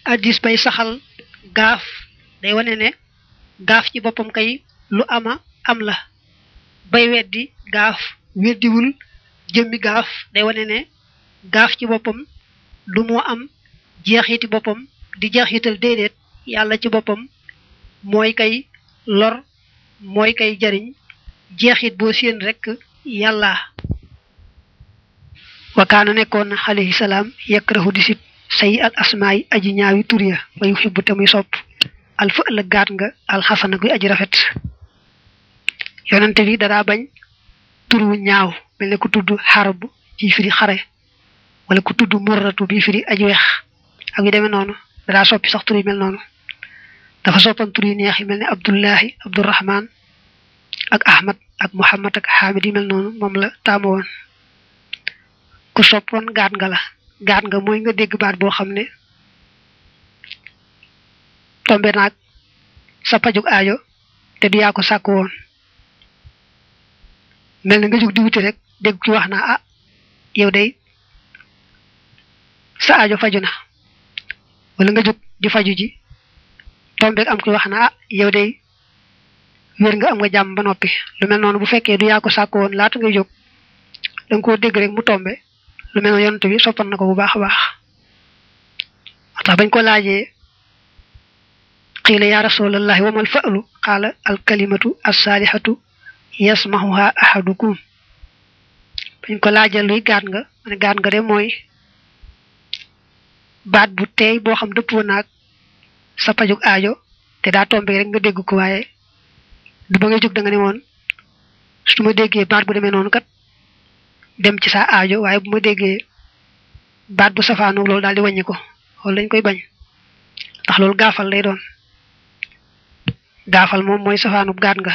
addis bay saxal gaaf day wane ne gaaf ci boppam kay lu ama am la bay weddi gaaf weddiwul jëmmi gaaf day wane ne gaaf ci boppam du moo am jeexiti boppam di jeexital déedéet yàlla ci boppam mooy kay lor mooy kay jariñ jeexit boo seen rek yàlla wakaana nekkoon alayhi salaam yakrahu di sib say al asmaay aji ñaawi tur ya wa yuhibbu te muy sopp al fa la gaat nga al xasana guy aji rafet yonante bi dara bañ tur wu ñaaw mel ne ku tudd xarb ci firi xare wala ku tudd murratu bi firi aji weex ak yu demee noonu dara soppi sax tur yi mel noonu dafa soppan tur yi neex yi mel ne abdullahi abdurrahman ak ahmad ak muhammad ak hamid yi mel noonu moom la taamu woon ku soppoon gaat nga la gaat nga mooy nga dégg baat boo xam ne tombe naag sa pajug aajo te du yaa ko sàkk woon mel na nga jóg di wuti rek dégg ki wax naa ah yow day sa aajo faju na wala nga jóg di faju ji tombeeg am ki wax naa ah yow day wér nga am nga jàmm ba noppi lu mel noonu bu fekkee du yaa ko sàkk woon laata ngay jóg danga koo dégg rek mu tombe lu mel noonu yonent bi soppan na ko bu baax a baax tax bañ ko laajee qiila ya rasulallahi wa mal fa'lu qaala al kalimatu as-salihatu yasmahuha ahadukum bañ ko laajee luy gaat nga ne gaat nga de mooy baat bu teey boo xam dëppoo naag sa pajug aajo te daa tombe rek nga dégg ko waaye du ba ngay jóg da nga ne woon su ma déggee baat bu demee noonu kat dem ci sa aajo waaye bu ma déggee baat bu safaanu loolu daal di wàññi ko loolu lañ koy bañ ndax loolu gaafal lay doon gaafal moom mooy safaanu gaat nga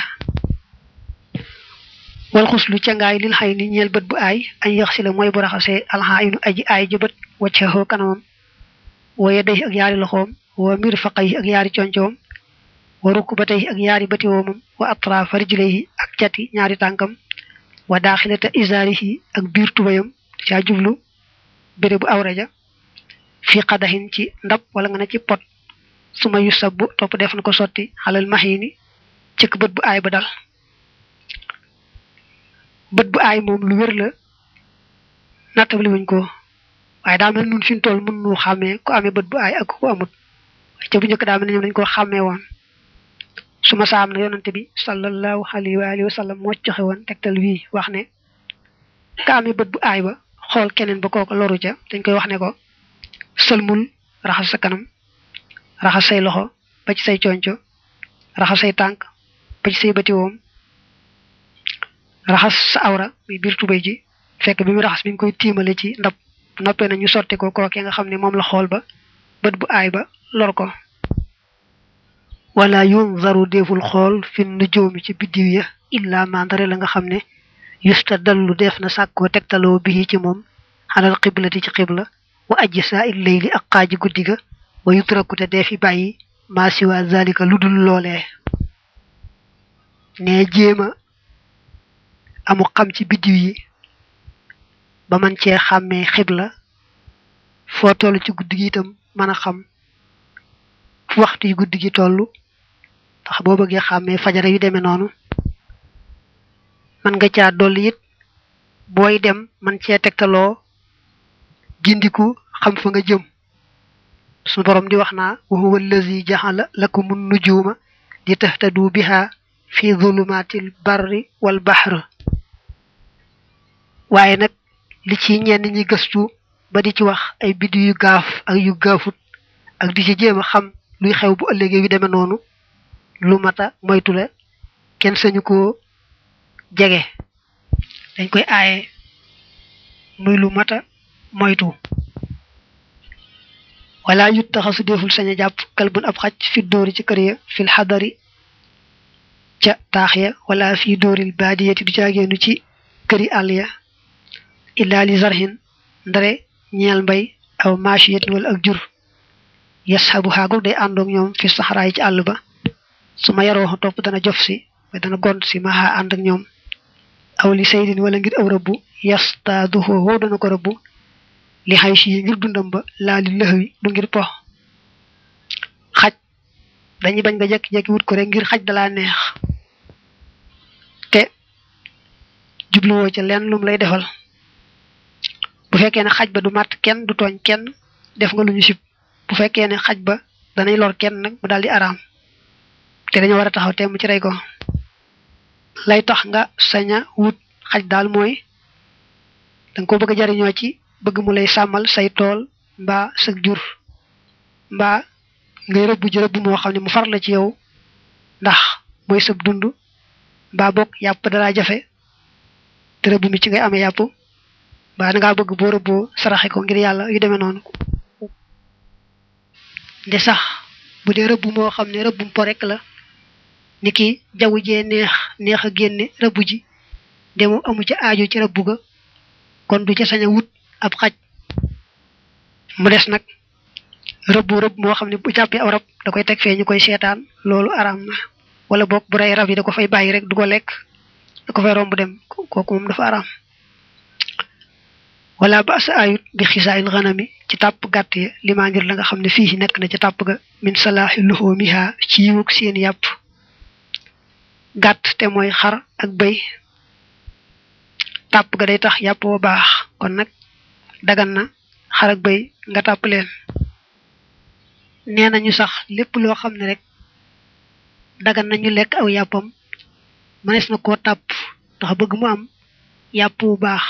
wal xuslu cangaay lil xay ni ñeel bët bu aay añ yax si la mooy bu raxasee alxaayinu aji aay ji bët waccaxoo kanamam wooye day ak yaari loxoom wa mir faqay ak yaari concoom wa rukbatay ak yaari bati woomam wa atrafa rijlayhi ak cati ñaari tànkam wa daaxilata isaarihi ak biir tubayam caa jublu béré bu awraja fi qadahin ci ndab wala nga ne ci pot suma yu sabbu topp def na ko sotti xalal maxini cëkk bët bu aay ba dal bët bu aay moom lu wér la nattabli wuñ ko waaye daa mel nun fi ñu toll mën nu xàmmee ku amee bët bu aay ak ku amut ca bu njëkk daa mel ne ñoom dañ ko xàmmee woon su ma saam na yonante bi sallallahu alayhi wa alihi wa sallam moo joxe woon tegtal wii wax ne ka amee bët bu aay ba xool keneen ba kooko loru ca dañ koy wax ne ko sëlmul raxas sa kanam raxas say loxo ba ci say conco raxas say tànk ba ci say bëti woom raxas sa awra muy biir tubéy ji fekk bi mu raxas mi ngi koy tiimale ci ndab noppee na ñu sotti ko kookee nga xam ne moom la xool ba bët bu aay ba lor ko wala yunzaru deful xool fi nujoomi ci biddiw ya illa mandare la nga xam ne yustadallu def na sàkkoo tegtaloo bi ci moom xalal qiblati ci qibla wa ajsa il layli ak xaaji guddi ga wa yutraku te dee fi bàyyi ma siwa zalika lu dul loolee ne jéema amu xam ci biddiw yi ba man cee xàmmee xibla foo toll ci guddi gi itam mën a xam fu waxtu yi guddi gi toll tax boo bëggee xàmmee fajara yu demee noonu man nga caa dolli it booy dem man cee tegtaloo gindiku xam fa nga jëm su borom di wax naa wa huwa allazi jaxala lakumun nujuma di tahtadu biha fi zulumatil barri wal bahr waaye nag li ci ñenn ñi gëstu ba di ci wax ay biddu yu gaaf ak yu gaafut ak di ci jéem a xam luy xew bu ëllëgee yu demee noonu lu mata moytu la kenn sañu ko jege dañ koy aaye muy lu mata moytu wala yut taxasu deful sañ a jàpp kalbun ab xaj fi dóori ci kër ya fil xadari ca taax ya wala fi dóoril baadiyati du caageenu ci këri àll ya illa li zarhin ndare ñeel mbay aw maashiyatin wala ak jur yashabu xaagul day àndoog ñoom fi saxaraay ci àll ba su ma yaroo topp dana jof si way dana gont si maxa ànd ak ñoom aw li saydin wala ngir aw rëbbu yastaaduhu wow dana ko rëbbu li xay si ngir dundam ba laa li lëxwi du ngir pox dañuy bañ nga jekki-jekki wut ko rek ngir xaj dala neex te jubluwoo ca lenn lum lay defal. bu fekkee ne xaj ba du mat kenn du tooñ kenn def nga lu ñu sib. bu fekkee ne xaj ba danay lor kenn nag mu daldi araam te dañu war a taxaw temm ci rey ko. lay tax nga saña wut xaj daal mooy danga ko bëgg a jariñoo ci bëgg mu lay sàmmal say tool mbaa sa jur mbaa ngay rëbb ji rëbb moo xam ne mu far la ci yow ndax mooy sab dund mbaa bokk yàpp dara jafe te rëbb mi ci ngay amee yàpp mbaa dangaa bëgg boo rëbboo saraxe ko ngir yàlla yu demee noonu. nde sax bu dee rëbb moo xam ne rëbbum po rek la ni ki jaww jee neex a génne rëbb ji de mu amu ci aaju ci rëbb ga kon du ca sañ a wut ab xaj. mu des nag rëbb moo xam ne bu jàppee aw rab da koy teg fee ñu koy seetaan loolu araam na wala boog bu rey rab yi da ko fay bàyyi rek du ko lekk da ko fay romb dem kooku moom dafa araam. wala ba sa ayut bi xisaayil xanami ci tàpp gàtt ya limaa ngir la nga xam ne fii nekk na ca tàpp ga min salaaxi luxoomiha ci yiwug seen yàpp. gàtt te mooy xar ak bëy tàpp ga day tax yàpp wa baax kon nag dagan na xar ak bëy nga tàpp leen. nee nañu sax lépp loo xam ne rek dagan nañu lekk aw yàppam mënees na koo tàpp ndax bëgg mu am yàpp wu baax.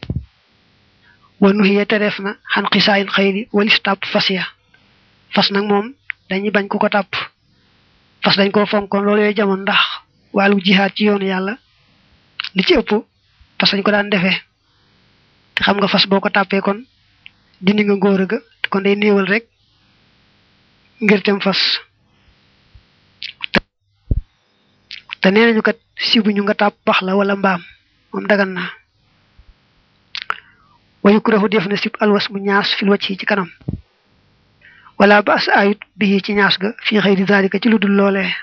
wanu hiya te def na xan xisaayil xëyri walis tàpp fas ya. fas nag moom dañuy bañ ku ko tàpp fas dañ koo fonkoon loolu yooyu jamono ndax wàllu jihaad ci yoonu yàlla li ci ëpp fas dañ ko daan defee te xam nga fas boo ko tàppee kon dindi nga ngóor ga te kon day néewal rek ngir tem fas. te nee nañu kat sibuñu nga tàpp bax la wala mbaam moom dagan na. wayu kuréexu def na sib alwas mu ñaas fil wacc ci kanam wala ba as ayut bi ci ñaas ga fii xëy di zalika ci lu dul loolee.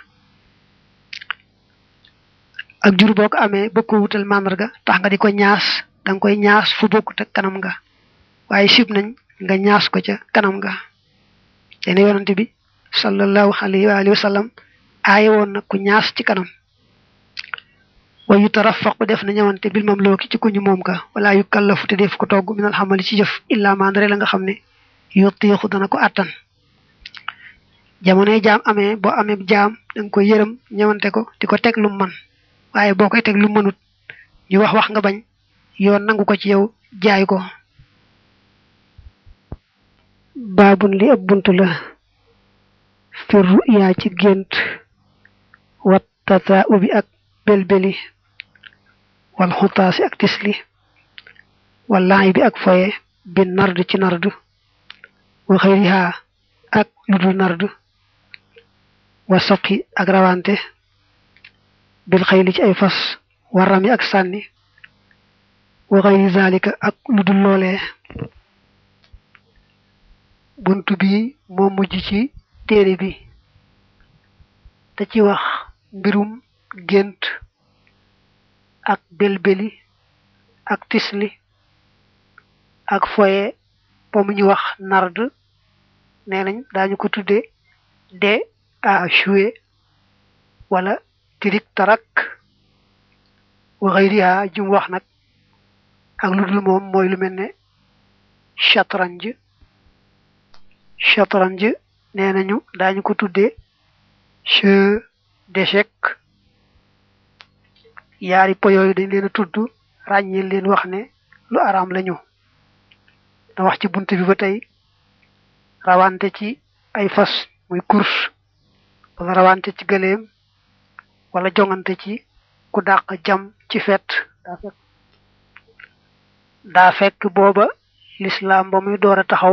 ak jur boo ko amee bëgg ko wutal màndarga tax nga di ko ñaas danga koy ñaas fu bokkut ak kanam nga waaye sib nañ nga ñaas ko ca kanam nga. te ne yonante bi sallallahu alayhi wa sallam aaye woon na ku ñaas ci kanam. wayu tarafaqu def na ñëwante bil mamlooki ci kuñu moom ka wala yu kallafu te def ko togg minal xamali ci jëf illa mandare la nga xam ne yutiixu dana ko àttan. jamonoy jaam amee boo amee jaam danga koy yërëm ñëwante ko di ko teg lu man waaye boo koy teg lu mënut ñu wax nga bañ yoon nangu ko ci yow jaay ko. baabun li ab bunt la fi ruyaa ci gént wat tata ubi ak belbeli wal xutaasi ak tisli wallaay bi ak foye bi nard ci nard wa xëyriha ak ludul nard wa sabqi ak rawante bil xayli ci ay fas warami ak sànni wa xayri zalika ak ludul loolee. buntu bi moo mujj ci téere bi te ci wax mbirum gént ak belbeli ak tisli ak foye po mu ñu wax nard nee nañ daañu ko tudde de à jouer wala tirik tarak wa xayriha jum wax nag ak lu dul moom mooy lu mel ne chatranj nee nañu daañu ko tudde jeu d'échecs. yaari po yooyu dañ leen a tudd ràññeel leen wax ne lu araam lañu. da wax ci bunt bi ba tey rawante ci ay fas muy course wala rawante ci gëléem wala jongante ci ku dàq jam ci fet daa fekk booba lislaam ba muy door a taxaw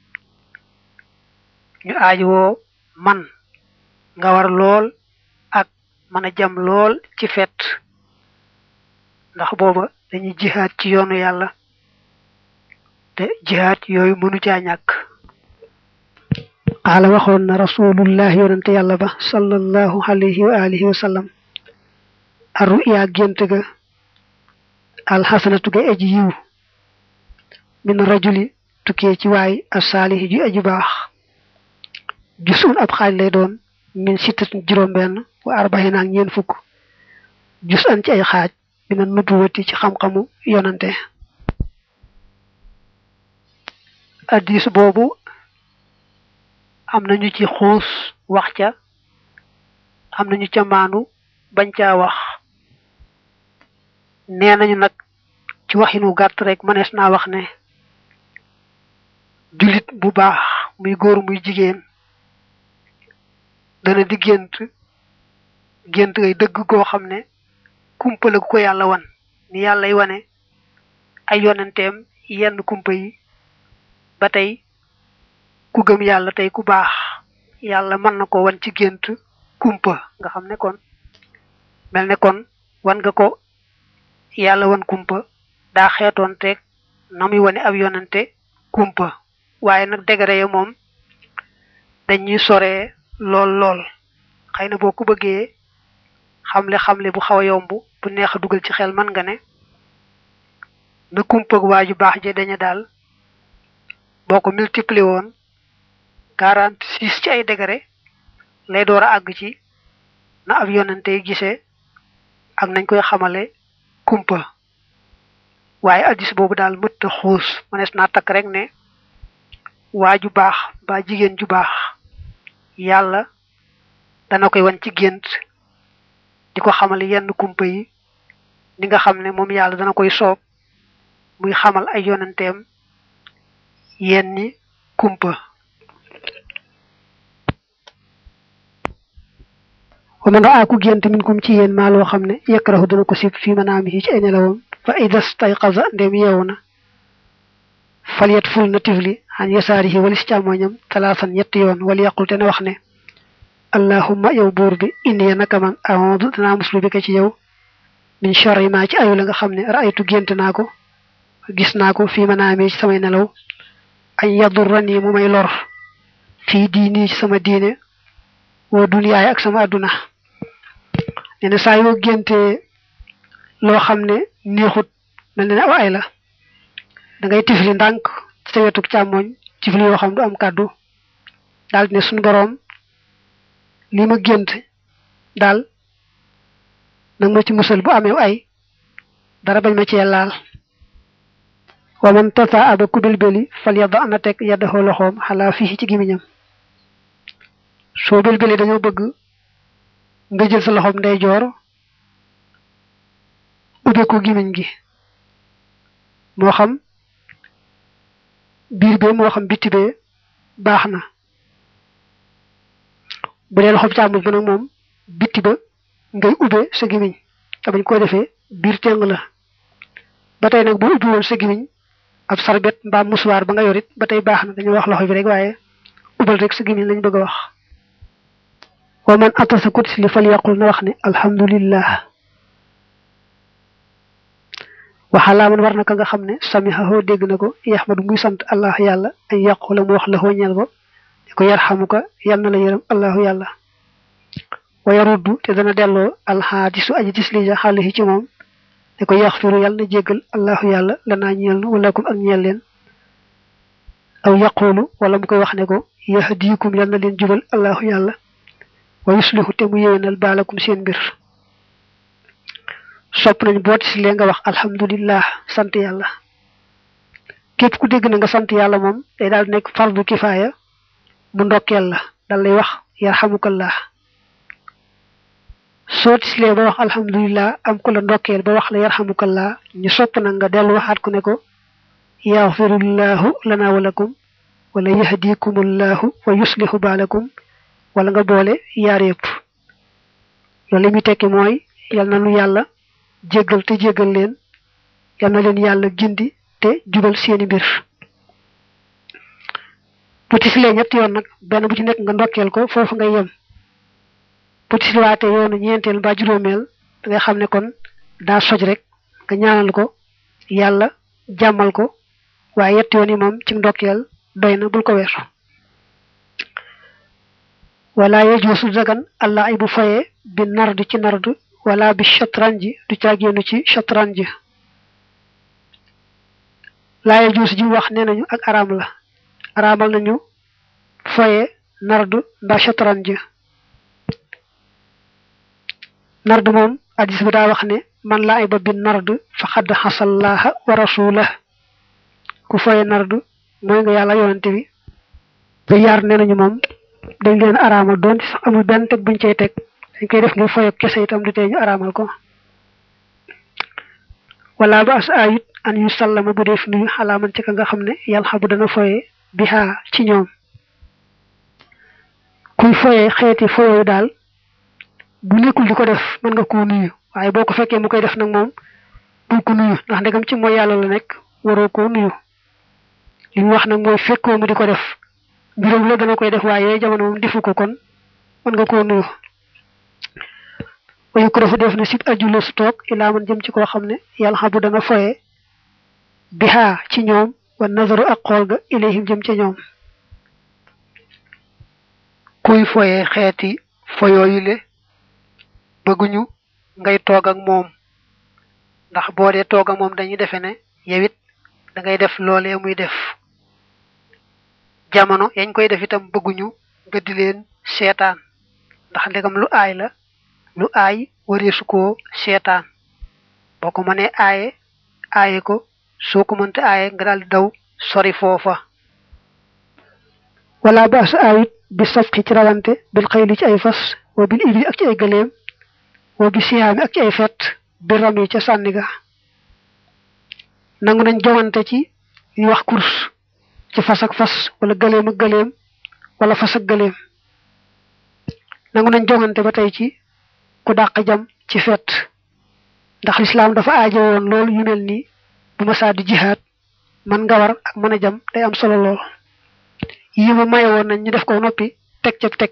ñu aajowoo man nga war lool ak mën a jam lool ci fet ndax booba dañuy jihaad ci yoonu yàlla te jihaad yooyu mënu caa ñàkk. qaala waxoon na rasulullah yonante yàlla ba sallallahu alayhi wa alihi wa sallam arruya gént ga alxasanatu ga aji yiw min rajuli tukkee ci waay as-saalih ju aji baax jusun ab xaaj lay doon min sittatin juróom benn wa arbaxina ak ñeen fukk jus an ci ay xaaj dina nubuwati ci xam-xamu yonante addis boobu am nañu ci xuus wax ca am nañu ca maanu bañ caa wax nee nañu nag ci waxinu gàtt rek mënees naa wax ne julit bu baax muy góor muy jigéen dana di gént ngay dëgg goo xam ne kumpa la gu ko yàlla wan ni yàllay wane ay yonenteem yenn kumpa yi ba tey ku gëm yàlla tey ku baax yàlla mën na ko wan ci gént kumpa nga xam ne kon mel ne kon wan nga ko yàlla wan kumpa daa xeetoon teeg na muy wane ab yonente kumpa waaye nag degré ya moom dañuy soree lool xëy na boo ko bëggee xamle bu xaw a yomb bu neex a dugal ci xel man nga ne na kumpa waa ju baax je dañu daal boo ko multiplier woon 46 ci ay degré lay door a àgg ci na ab yonante gisee ak nañ koy xamale kumpa waaye addis boobu daal mët a xuus mënees naa takk rek ne waa ju baax ba jigéen ju baax yàlla dana koy wan ci gént di ko xamal yenn kumpa yi ni nga xam ne moom yàlla dana koy soob muy xamal ay yonenteem yenni kumpa wa man raa ku gént min kum ci yéen maa loo xam ne yakrahu dana ko sib fii manaamihi ci ay nelawam fa ida stayqaza ndem yeewu na falyat ful na tifli an yasaarihi walis càmmoñam talaasan ñetti yoon wala yaqul te ne wax ne allahumma yow buur bi inni naka man a'udhu danaa muslu bi ka ci yow min sharri ma ci ayu la nga xam ne ra'aytu gént naa ko gis naa ko fii manaami ci samay nelaw ay yadurrani mu may lor fii diini ci sama diine wa duniyaay ak sama adduna nee na saa yoo géntee loo xam ne neexut mel ne aw ay la da ngay tifli ndànk ci sa wetuk càmmoñ tifli yoo xam du am kàddu daal ne suñu boroom li ma gént daal nag ma ci musal bu amee ay dara bañ ma cee laal wa man tata aba ku belbeli fal yadda ana teg yaddaxoo loxoom xalaa fii ci gimiñam soo belbeli dañoo bëgg nga jël sa loxoom ndeyjoor ubbe ko gimiñ gi moo xam biir bee moo xam bitti bee baax na bu dee loxoom càmmoñ ba nag moom bitti ba ngay ubbe sa gimiñ te bañ ko defee biir teng la ba tey nag boo ubbi woon sa gimiñ ab sarbet mbaa musuwaar ba nga yorit ba tey baax na dañu wax loxo bi rek waaye ubbal rek sa gimiñ lañ bëgg a wax wa man atasa kutis li fal yaqul na wax ne alhamdulillah waxalaa man war na ka nga xam ne samihahu dégg na ko yaxmadu muy sant allah yàlla ay yaqula mu wax la hoo ñeel ko di ko yarxamuka yal na la yërëm allahu yàlla wa yaruddu te dana delloo alxaadisu aji tislija xaalihi ci moom di ko yaxfiru yàlla na jéggal allahu yàlla lanaa ñeel nu walakum ak ñeel leen aw yaqulu wala mu koy wax ne ko yahdiikum yal na leen jubal allahu yàlla wa yuslihu te mu yéwénal baalakum seen mbir sopp nañ boo tislee nga wax alhamdulillah sant yàlla képp ku dégg na nga sant yàlla moom day daal nekk fardu kifaaya mu ndokkeel la dal lay wax yarhamukallah soo tislee ba wax alhamdulillah am ku la ndokkeel ba wax la yarhamukallah ñu sopp na nga dellu waxaat ku ne ko yaxfirullahu lana walakum wala yahdikumullahu wa yuslihu baalakum wala nga boole yaar yëpp loolu li muy tekki mooy yal na nu yàlla jéggal te jéggal leen yal na leen yàlla gindi te jubal seeni mbir bu tislee ñetti yoon nag benn bu ci nekk nga ndokkeel ko foofu ngay yem bu tisliwaate yoonu ñeenteel mbaa juróomeel da nga xam ne kon daa soj rek nga ñaanal ko yàlla jàmmal ko waaye yetti yoon yi moom ci ndokkeel doy na bul ko weesu wala yajuusu dagan allah ay bu foye bi nard ci nard wala bi shatranji du caagéenu ci shatranji laa yajuusu ji wax nee nañu ak araam la araamal nañu foye nard mbaa shatranji nard moom hadis bi daa wax ne man laa ay ba bi nard faqad xasallaha wa rasulah ku foye nard mooy nga yàlla yonante bi ba yaar nee nañu moom dañ leen araamal doon sax amul benn teg buñ cay teg dañ koy def ngir foye kese itam du tee ñu araamal ko wala ba as ayit an yu sallama bu def nuyu xalaaman ci ka nga xam ne yàlla xabu dana foye bihaa ci ñoom kuy foye xeeti foye daal bu nekkul di ko def mën nga koo nuyu waaye boo ko fekkee mu koy def nag moom bul ko nuyu ndax ndegam ci mooy yàlla la nekk waroo koo nuyu li mu wax nag mooy fekkoo mu di ko def mbiram la dana koy def waaye jamono moom defu ko kon mën nga koo nuyu wayu ko dafa def na sit ajula su toog ilaa man jëm ci koo xam ne yàlla xabu dana foye bihaa ci ñoom wa nazaru ak xool ga ilayhim jëm ca ñoom kuy foye xeeti foyooyu le bëgguñu ngay toog ak moom ndax boo dee toog ak moom dañuy defe ne yow it da ngay def loolee muy def jamono yañ koy def itam bëgguñu nga di leen seetaan ndax ndegam lu aay la lu aay wareesu koo seetaan boo ko mënee aaye ko soo ko mënte aaye nga daal di daw sori foofa wala baas ayit bi safqi ci rawante bil xayli ci ay fas wa bil ibli ak ci ay gëléem wa bi siyaami ak ci ay fet bi ram yi ca sànni ga nangu nañ jowante ci ñu wax course ci fas ak fas wala gëléem ak gëléem wala fas ak gëléem nangu nañ jongante ba tey ci ku dàq jam ci fet ndax lislaam dafa aajo woon loolu yu mel nii bu ma saa di jihaad man nga war ak mën a jam day am solo lool yi ma maye woon nañ ñu def ko noppi teg ca teg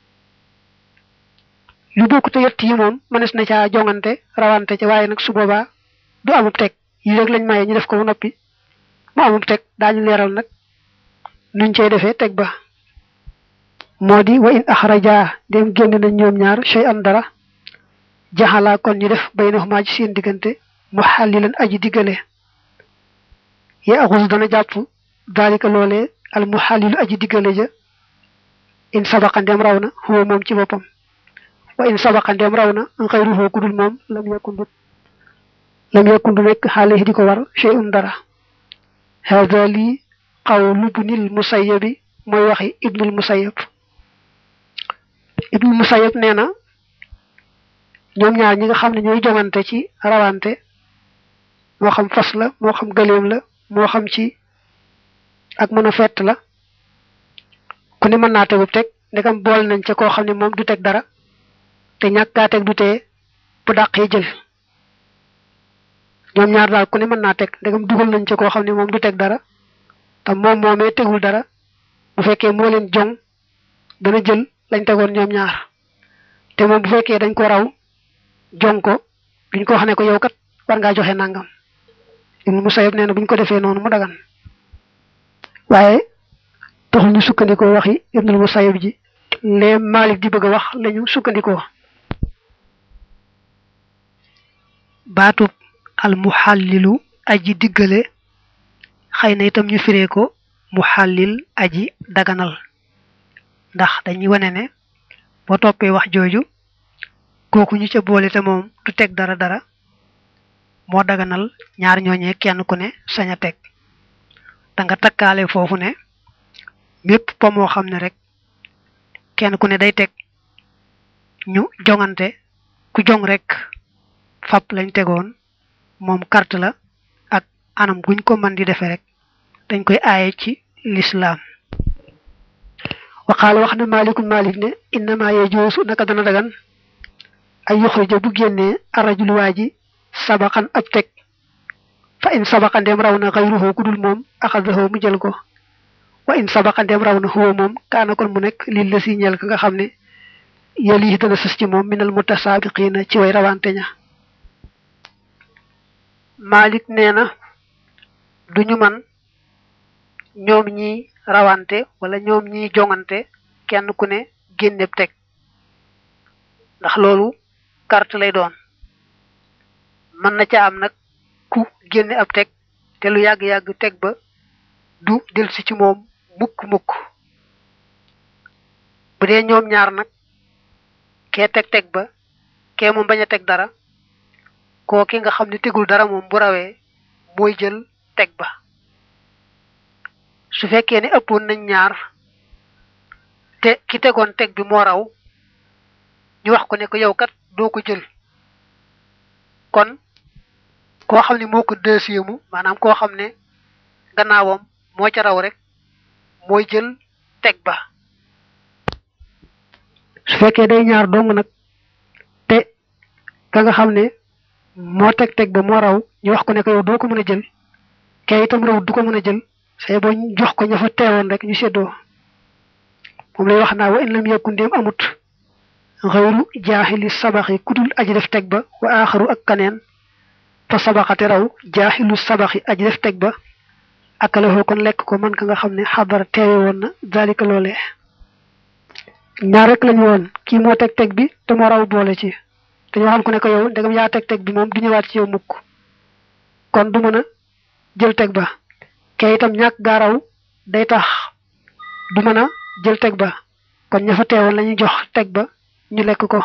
lu bokk te yett yi moom mënees na caa jongante rawante ca waaye nag su boobaa du amub teg yi rek lañ maye ñu def ko noppi mu amub teg daañu leeral nag nuñ cey defee teg ba moo di wa in axraja dem génn nañ ñoom ñaar shay an dara jaxalaa kon ñu def baynahuma ci seen diggante mu xàllilan aji diggale ya axus dana jàpp daalika loolee al mu xàllilu aji diggale ja in sabaqa ndem raw na huwa moom ci boppam wa in sabaqa ndem raw na xayruhu kudul moom lam yakun du nekk xaale di ko war shay'un dara hada lii qawlu ibnil musayyabi mooy waxi ibnul musayyab nee na ñoom ñaar ñi nga xam ne ñooy jongante ci rawante moo xam fas la moo xam gëléem la moo xam ci ak mën a fett la ku ne mën naa tegub teg ndegam bool nañ ca koo xam ne moom du teg dara te ñàkkaa teg du tee bu dàqee jël ñoom ñaar daal ku ne mën naa teg ndegam dugal nañ ca koo xam ne moom du teg dara te moom moomee tegul dara bu fekkee moo leen jong dana jël lañ tegoon ñoom ñaar te moom bu fekkee dañ ko raw jong ko duñ ko wax ne ko yow kat war ngaa joxe nangam Ibnu Musayyab nee na buñ ko defee noonu mu dagan waaye taxul ñu sukkandikoo waxi Ibnu Musayyab ji lee Maalik di bëgg a wax lañu sukkandikoo baatub al muxallilu aji diggale xëy na itam ñu firee ko muxallil aji daganal ndax dañuy wane ne boo toppee wax jooju kooku ñu ca boole te moom du teg dara moo daganal ñaar ñooñee kenn ku ne sañ a teg da nga takkaale foofu ne mépp po moo xam ne rek kenn ku ne day teg ñu jongante ku jong rek fab lañ tegoon moom carte la ak anam guñ ko mën di defee rek dañ koy aaye ci lislaam waxaala wax na Maalik ne innama yajuusu naka dana dagan ay yuxrija bu génnee arrajul waa ji sabaqan ab teg fa in sabaqa ndem raw na xayruhu ku dul moom axadahu mu jël ko wa in sabaqa ndem raw na huwa moom kaana kon mu nekk lil la si ñeel ka nga xam ne yali dana sës ci moom minal mutasaabiqiina ci way rawante ña Maalik nee na duñu man ñoom ñi rawante wala ñoom ñi jongante kenn ku ne génneb teg ndax loolu carte lay doon mën na ca am nag ku génne ab teg te lu yàgg-yàgg teg ba du delsi ci moom mukk bu dee ñoom ñaar nag kee teg ba kee moom bañ a teg dara koo ki nga xam ne tegul dara moom bu rawee mooy jël teg ba. su fekkee ne ëppoon nañ ñaar te ki tegoon teg bi moo raw ñu wax ko ne ko yow kat doo ko jël kon koo xam ne moo ko deuxième maanaam koo xam ne gannaawam moo ca raw rek mooy jël teg ba. su fekkee day ñaar dong nag te ka nga xam ne moo teg ba moo raw ñu wax ko ne ko yow doo ko mën a jël kay itam raw du ko mën a jël say boo jox ko ña fa teewoon rek ñu séddoo. moom lay wax naa wa in lam yakun ndéem amut xayru jaaxili sabaxi kudul aji def teg ba wa aaxaru ak kaneen fa sabaxate raw jaaxilu sabaxi aji def teg ba akalahoo kon lekk ko man ka nga xam ne xadara teewe woon na zalika loolee. ñaar rek lañu woon kii moo teg bi te moo raw boole ci te ñu waxoon ko ne ko yow ndegam yaa teg bi moom du ñëwaat ci yow mukk kon du mën a jël teg ba. kay itam ñàkk gaa raw day tax du mën a jël teg ba kon ña fa teewoon lañuy jox teg ba ñu lekk ko.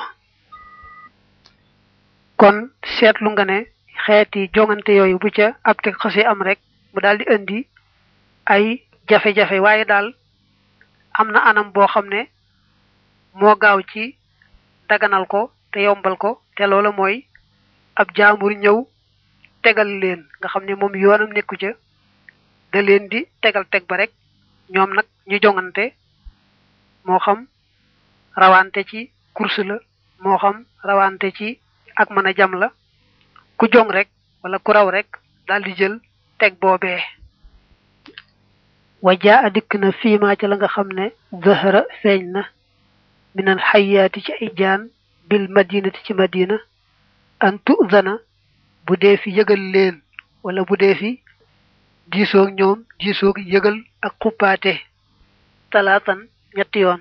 kon seetlu nga ne xeeti jongante yooyu bu ca ab teg xasee am rek mu daal di indi ay jafe-jafe waaye daal am na anam boo xam ne moo gaaw ci daganal ko te yombal ko te loola mooy ab jaambur ñëw tegal leen nga xam ne moom yoonam nekku ca da leen di tegal teg ba rek ñoom nag ñu jongante moo xam rawante ci course la moo xam rawante ci ak mën a jam la ku jong rek wala ku raw rek daal di jël teg boobee. wajaa a dikk na fiimaa ca la nga xam ne zahara feeñ na minal xayaati ci ay jaan bil madinati ci madina an tuzana bu dee fi yëgal leen wala bu dee fi diisoog ñoom diisoog yëgal ak xuppaate talaatan ñetti yoon.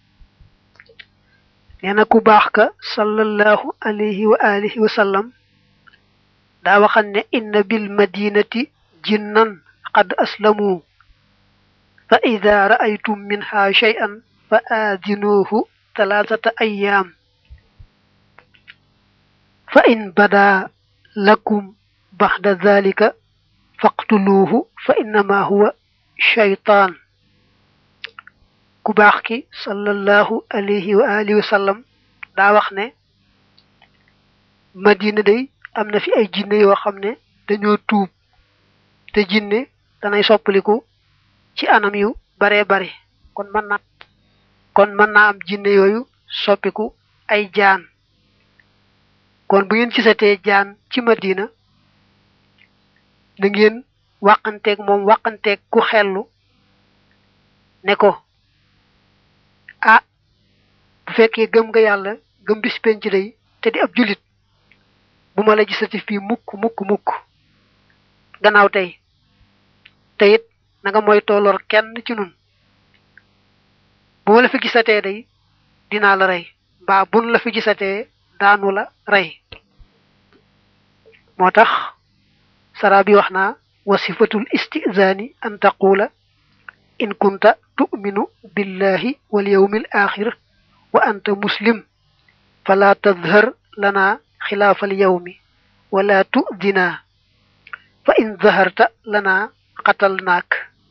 nee na ku baax ka sallallahu alayhi wa alihi wa sallam daa waxan ne inna bil madinati jinnan qad aslamu fa ida ra'aytum minha shay'an fa aadinuuhu talaatata ayyaam fa in bada lakum baxda dhalika faqtuluuhu fa innama huwa shaytaan. ku baax ki sallallahu alayhi wa alihi wa sallam daa wax ne madina day am na fi ay jinne yoo xam ne dañoo tuub te jinne danay soppaliku ci anam yu baree bari kon mën naa am jinne yooyu soppiku ay jaan. kon bu ngeen gisatee jaan ci madina na ngeen wàqanteeg moom wàqanteeg ku xellu ne ko ah bu fekkee gëm nga yàlla gëm bis penc day te di ab julit bu ma la gisati fii mukk gannaaw tey te it na nga mooy tooloor kenn ci nun bu ma la fi gisatee day dinaa la rey mbaa bun la fi gisatee daanu la rey. moo tax sara bi wax naa wasifatul istizaani an taqula in kunta tu'minu billahi wal yawmil axir wa anta muslim fala tadhar lana xilaafal yawmi wala tu'dina fa in zaharta lana qatalnaak.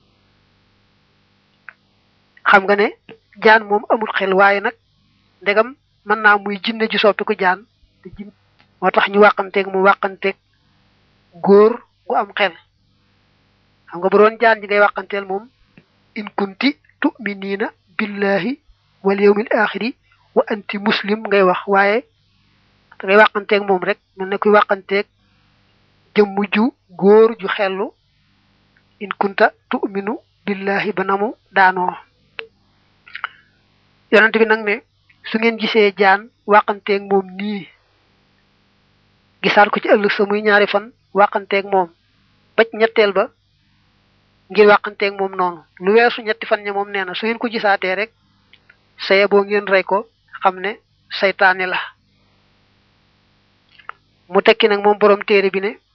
xam nga ne jaan moom amul xel waaye nag ndegam mën naa muy jinne ji soppi ko jaan moo tax ñu wàqanteeg mu wàqanteeg góor gu am xel. xam nga bu doon jaan ji ngay wàqanteel moom in kunti tu'minina billahi wal yawmil axiri wa anti muslim ngay wax waaye da ngay wàqanteeg moom rek mel ne kuy wàqanteeg jëmm ju góor ju xellu in kunta tu'minu billahi ba namu daanoo. yonent bi nag ne su ngeen gisee jaan wàqanteeg moom nii gisaat ko ci ëllëg sa muy ñaari fan wàqanteeg moom ba ñetteel ba ngir wàqanteeg moom noonu lu weesu ñetti fan ña moom nee na su ngeen ko gisaatee rek saye boo ngeen rey ko xam ne saytaane la. mu tekki nag moom borom téere bi ne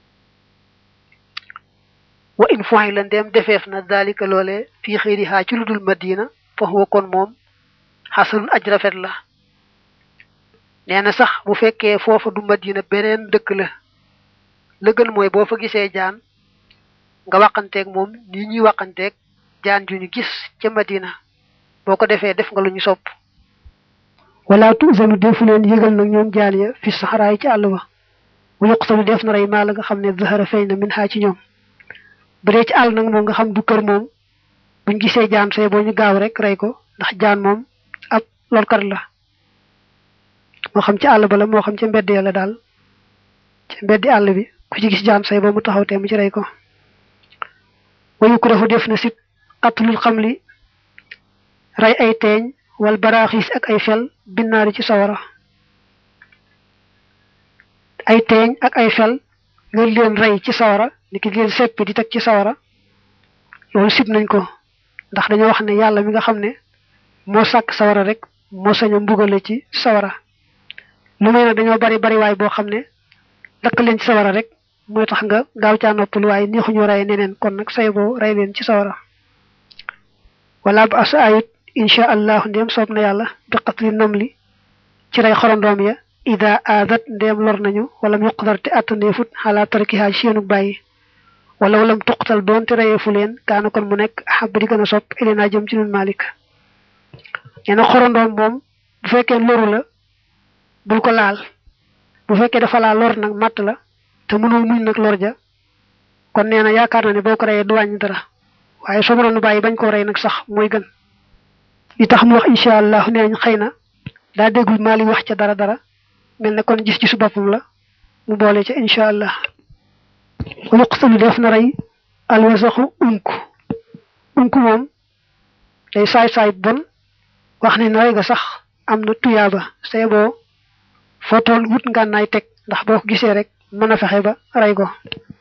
wa in fu'ila ndeem defeef na daalika loole fii xëyrihaa ci lu dul madina fa huwa kon moom xasanun aj rafet la. neena sax bu fekkee foofa du Madina beneen dëkk la gën mooy boo fa gisee jaan nga waxanteeg moom ni ñuy waxanteeg jaan ju ñu gis ca Madina boo ko defee def nga lu ñu sopp wala tu'zanu defu leen yëgal nag ñoom jaan ya fi saxaraay ci àll ba bu yuqtalu def na rey maa la nga xam ne zahara feeñ na min xaa ci ñoom bu dee ci àll nag moom nga xam du kër moom buñ gisee jaan say boo ñu gaaw rek rey ko ndax jaan moom ab lorkat la moo xam ci àll ba la moo xam ci mbedd ya la daal ci mbeddi àll bi ku ci gis jaan say boo mu taxaw te mu ci rey ko wayu ko defu def na sit qatlul xamli rey ay teeñ wal baraaxis ak ay fel binnaari ci sawara ay teeñ ak ay fel nga leen rey ci sawara ni ki leen seppi di teg ci sawara loolu sib nañ ko ndax dañoo wax ne yàlla mi nga xam ne moo sàkk sawara rek moo sañ a mbugale ci sawara lu may nag dañoo bari waay boo xam ne lakk leen ci sawara rek mooy tax nga gaaw caa noppal waaye neexuñu rey neneen kon nag say boo rey leen ci sawara wala ba asa ayit insha allah ndéem soob na yàlla bi qatli namli ci rey xorondoom ya ida aadat ndéem lor nañu wala mu yuqdar te attandeefut xalaa tarkihaa ci seenu bàyyi wala walam tuqtal doonte reyeefu leen kaana kon mu nekk ahab di gën a sopp ilinaa jëm ci nun Malik ñeena xorondoom moom bu fekkee loru la bul ko laal bu fekkee dafa laa lor nag matt la te mënoo muñ nag lor ja kon nee na yaakaar na ne boo ko reyee du wàññi dara waaye soo mënoon bàyyi bañ koo rey nag sax mooy gën li tax mu wax insha allah nee nañ xëy na daa déggul Malik wax ca dara mel ne kon gis-gisu boppam la mu boole ca insha allah wa yuqtalu def na rey alwasaxu unk moom day saay bon wax ne na rey ga sax am na tuyaaba say boo foo tool wut ngànnaay teg ndax boo ko gisee rek mën a fexe ba rey ko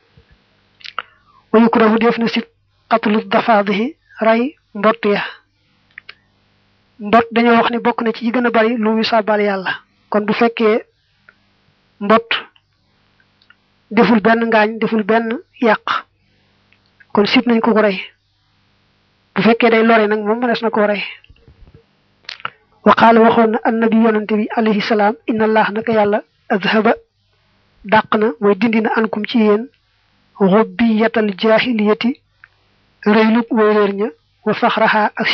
wa yukrahu def na si qatlu dafaadihi rey mbott ya mbott dañoo wax ne bokk na ci yi gën a bari lu muy sàbbal yàlla kon bu fekkee mbott deful benn ngaañ deful benn yàq kon sib nañ ko rey bu fekkee day lore nag moom mënees na ko rey wa qaala waxoon na annabi yonante bi alayhi salaam inna allah naka yàlla azhaba dàq na mooy dindi na ankum ci yéen xubbiyatal jaahiliyati rëylub way réer ña wa faxraha ak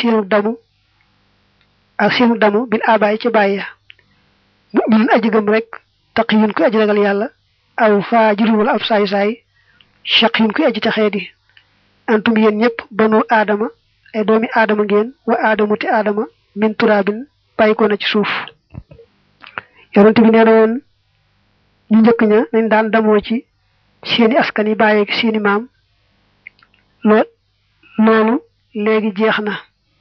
seenu damu bil abaay ci bàyyi mu'minun aji gëm rek taqiyun ku aji ragal yàlla aw faajirun wala ab saay shaqiyun ku aji texee di antum yéen ñëpp banu aadama ay doomi aadama ngeen wa aadamu te aadama min turaabin bàyyi ko na ci suuf yonent bi nee na woon ñu njëkk ña nañ daan damoo ci seeni askan yi bàyyeeg seeni maam loolu léegi jeex na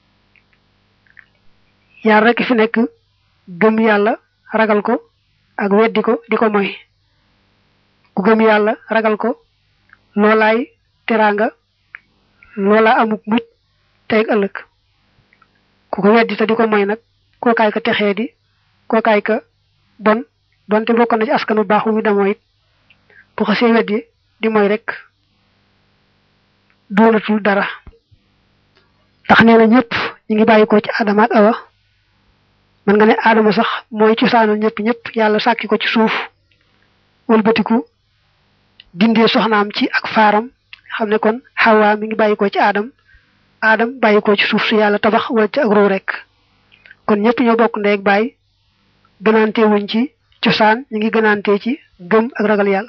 yaar rekk fi nekk gëm yàlla ragal ko ak weddi ko di ko moy ku gëm yàlla ragal ko loolaay teraanga loolaa amuk mucc tey ak ëllëg ku ko weddi te di ko moy nag kookaay ka texee di kookaay ka bon donte bokk na ci askanu baax mu damoo it bu xasee weddi di moy rek doonatul dara tax nee na ñëpp ñu ngi bàyyi ko ci Adama ak Awa man nga ne Adama sax mooy cosaanal ñëpp yàlla sàkki ko ci suuf wëlbatiku dindee soxnaam ci ak faaram xam ne kon Hawa mi ngi bàyyi ko ci Adam bàyyi ko ci suuf su yàlla tabax wala ci ak roo rek kon ñëpp ñoo bokk ndey ak baay gënaante wuñ ci cosaan ñu ngi gënaante ci gëm ak ragal yàlla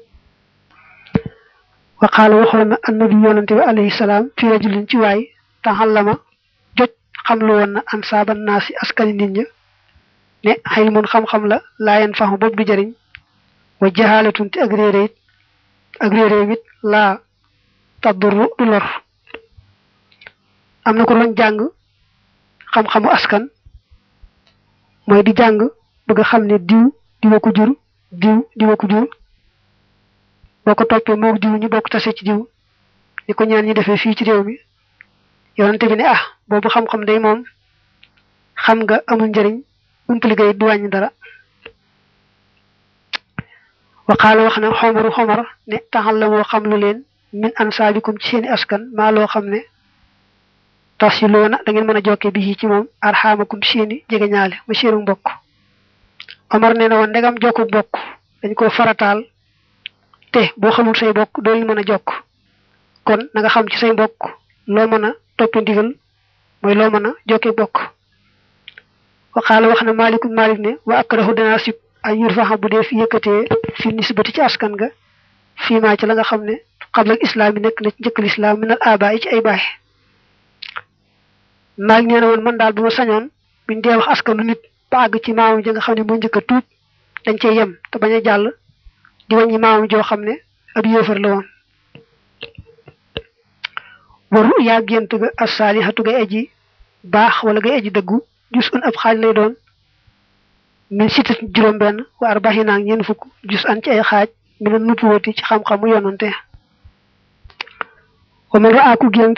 wa qaala waxoon na annabi yonante bi alayhi salaam fi rajulin ci waay taxallama joj xam lu woon na ansaaban naasi askani nit ña ne xëy mun xam-xam la laayen faxu boobu du jëriñ wa jahaalatun te ak réeré it laa tadurru du lor am na ko doon jàng xam-xamu askan mooy di jàng bëgg xam ne diwa ko jur diwa ko jur boo ko toppee moog diw ñu bokk tase ci diw ni ko ñaan ñi defee fii ci réew mi yonante bi ne boobu xam-xam day moom xam nga amul njëriñ umpali gay du wàññi dara waqaala wax na xomar ne taxal la moo xam lu leen min ansaabikum ci seeni askan maa loo xam ne tasiloona da ngeen mën a jokke bi ci moom arxaamakum seeni jege ñaale ma seenu mbokk Omar nee na woon ndegam jokku bokk dañ ko farataal te boo xamul say bokk doo leen mën a jokk kon na nga xam ci say bokk loo mën a topp ndigal mooy loo mën a jokke bokk waxaala wax na Maalik ne wa akrahu danaa sib ay yurfaxa bu dee fi yëkkatee fi nisbati ci askan nga fii maa ci la nga xam ne xablal islaam yi nekk na ci njëkkal islaam minal abaa yi ci ay baay Maalik nee na woon man daal bu ma sañoon buñ dee wax askanu nit ba àgg ci maamam ji nga xam ne moo njëkk a tuub dañ cey yem te bañ a jàll di wàññi maamam joo xam ne ab yéefar la woon waru yaa gént ga as-saalihatu gay aji baax wala gay aji dëggu jus un ab xaaj lay doon min sitat juróom benn wa arbaxina ak ñeent fukk jus an ci ay xaaj mi na nuppuwati ci xam-xamu yonante wa man raaku gént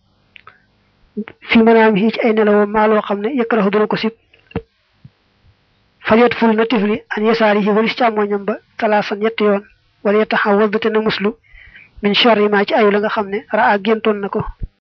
fi manaam yi ci ay nelawoo maa loo xam ne yëkkaraxu dana ko sib falyat ful na tifli an yasaari yi walis càmmoñam ba talaasan ñetti yoon wala yetaxa waldate na muslu min sharri ma ci ayu la nga xam ne raa géntoon na ko